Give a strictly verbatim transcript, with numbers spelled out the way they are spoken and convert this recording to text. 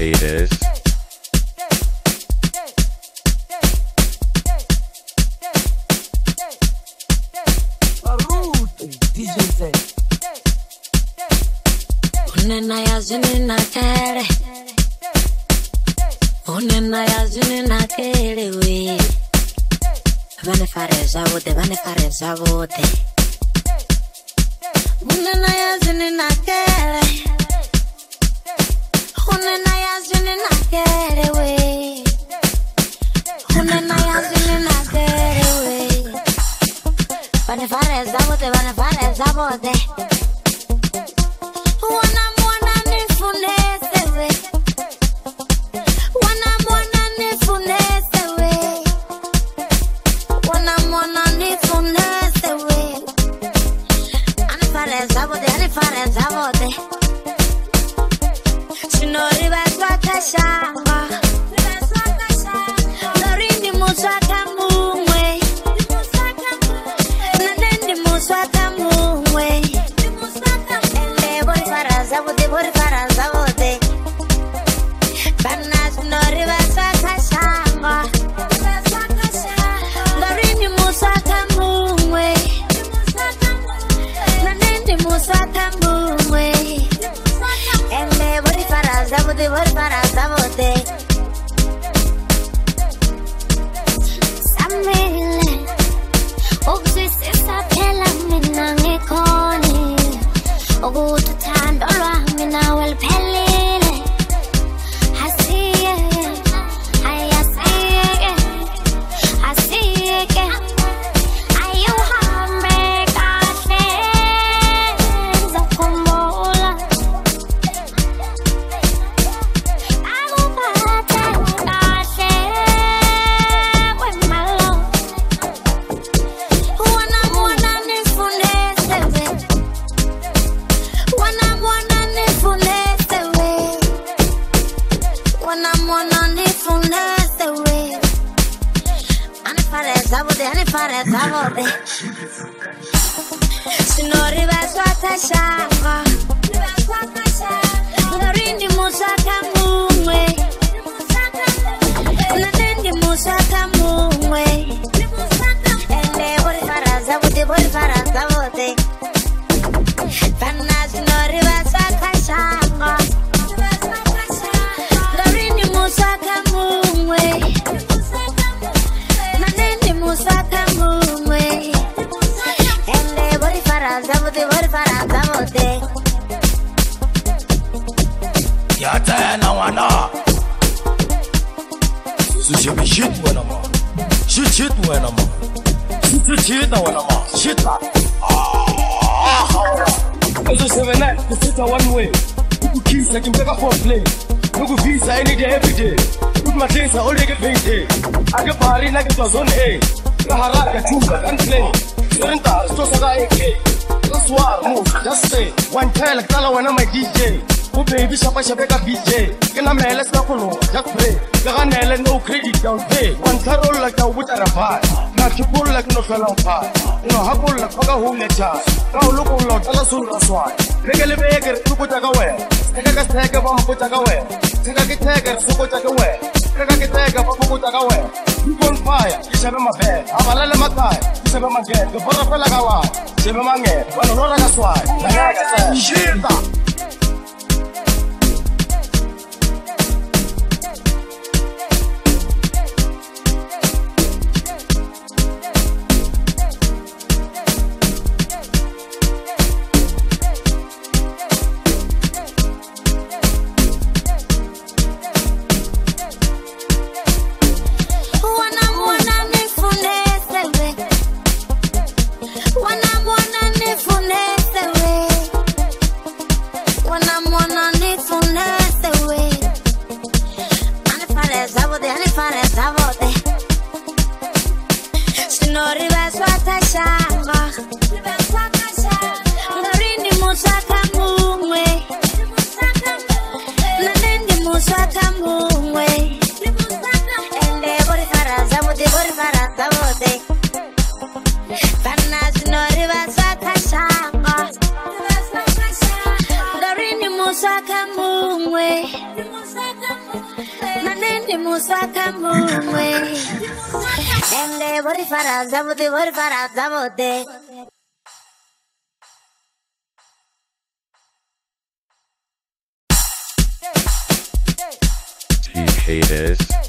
haters. D J Zay. Unena yazini na kere, unena yazini na kere we. Vane fare zavote, vane fare zavote. Unena yazini na kere, unena yazini na kere we. Unena yazini na kere we. Vane fare zavote, vane fare zavote. Wana mwana nifunese we, wana mwana nifunese we, wana mwana nifunese we. Anifare zavote, anifare zavote. Sinori baswa kashanga, Lorini muswa kamumwe, Nanendi muswa kamumwe. Zavote, bori para zavote. Banas nori basa kashanga. Lorini musa kamumwe. Nanendi musa kamumwe. Ele bori para zavote, bori para zavote. Samele, oxisi sapela minange koni. Ogu tutando lwangu nawe liphelile. Asiyeke, ayasiyeke, asiyeke. Ayuhambe kahle, ngizakhumbula. Akuphathe kahle, kwemalo. Wona wona nifundise we. Wana mwana nifunese we, wana mwana nifunese we. Anifare zavote, anifare zavote. Sinori baswa kashanga, Lorini musa kamumwe, Nanendi musa kamumwe. Ele bori para zavote, bori para zavote. Banas nori basa kashanga, Lorini musa kamumwe, Nanendi musa kamumwe. Ele bori para zavote, bori para zavote. Yata na wana. Sushi me shit wana ma. Shit shit wana ma. Shit shit na wana ma. Shit la. Eso seven nine, this is a one way. You kiss like you make a four play. You go visa any day, every day. You my days are only get paid. I get party like it was on A. Kaharaka, Tuba, and play. Serenta, Stosada, A K. That's why I move, just say. One tail like Tala when I'm my D J. Oh baby, Shapa Shabeka B J. Can I mail us Napolo? Just pray. Gaganella, no credit, down pay. One carol like a wood at a bar. Not to pull like no fellow pie. You know, how pull like a whole chance. Now look on Lord, tell us all that's why. Regular beggar, you put a away. Take a stag of one put a away. Take a tagger, so put a away. Take a tag of a put a away. You on fire, you shall my bed. I'm a little matai, you shall my get. The Porafella, Sebamange, one of the swine. The Shirta. Sinori baswa kashanga, Lorini musa kamumwe, Nanendi musa kamumwe. Ele bori para zavote, bori para zavote. Banas nori baswa kashanga, Lorini musa kamumwe. Ni musaka mumwe. Ende bori fara zabote bori fara zabote. T haters.